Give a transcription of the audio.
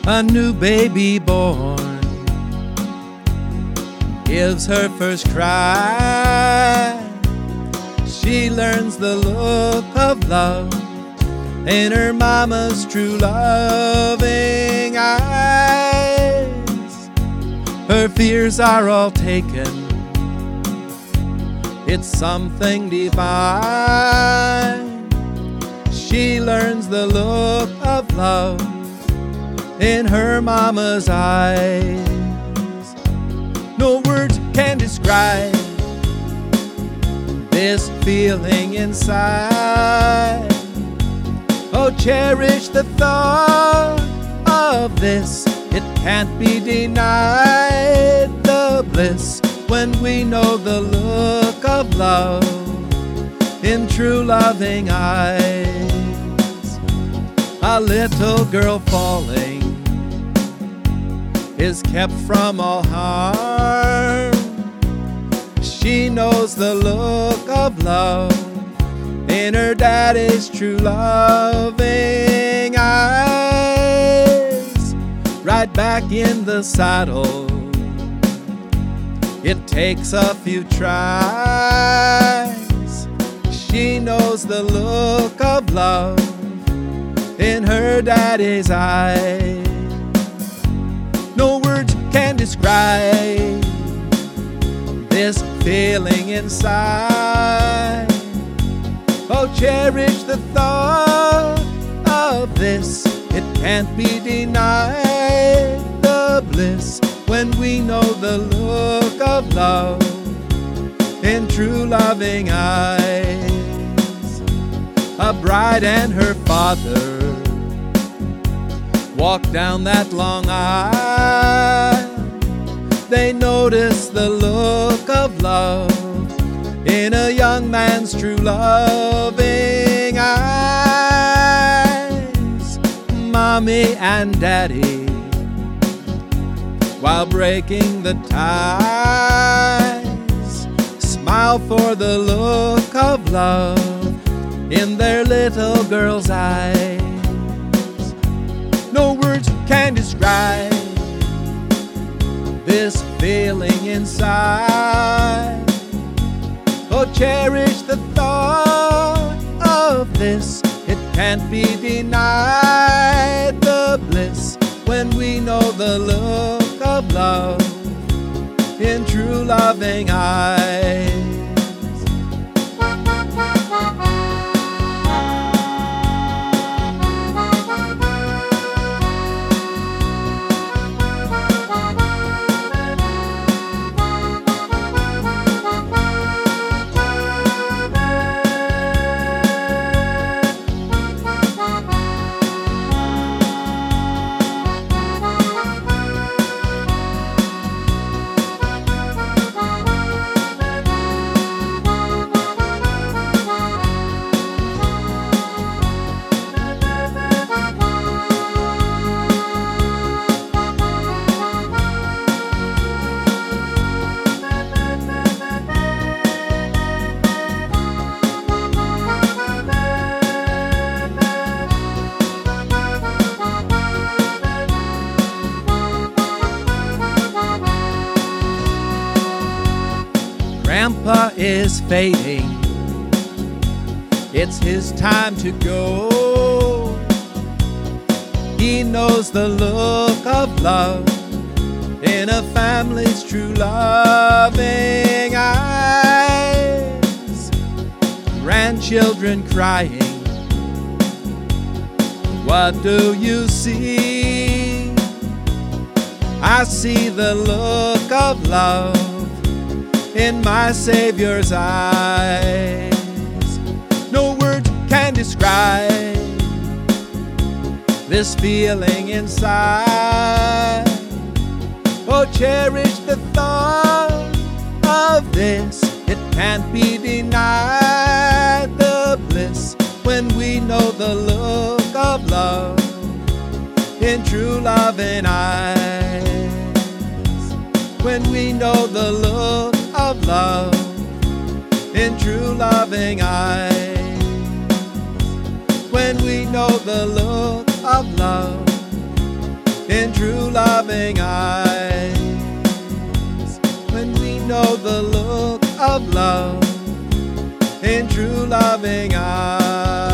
A new baby born gives her first cry. She learns the look of love in her mama's true loving eyes. Her fears are all taken, it's something divine. She learns the look of love in her mama's eyes. No words can describe this feeling inside. Oh, cherish the thought of this, it can't be denied. The bliss when we know the look of love in true loving eyes. A little girl falling is kept from all harm. She knows the look of love in her daddy's true loving eyes. Right back in the saddle, it takes a few tries. She knows the look of love in her daddy's eyes. No words can describe this feeling inside. Oh, cherish the thought of this, it can't be denied. The bliss when we know the look of love in true loving eyes. A bride and her father walk down that long aisle. They notice the look of love in a young man's true loving eyes. Mommy and daddy, while breaking the ties, smile for the look of love in their little girl's eyes. No words can describe this feeling inside. Oh, cherish the thought of this, it can't be denied. The bliss when we know the look of love in true loving eyes. Grandpa is fading, it's his time to go. He knows the look of love in a family's true loving eyes. Grandchildren crying, what do you see? I see the look of love in my Savior's eyes. No words can describe this feeling inside. Oh, cherish the thought of this, it can't be denied. The bliss when we know the look of love in true loving eyes. When we know the look of love in true loving eyes. When we know the look of love in true loving eyes. When we know the look of love in true loving eyes.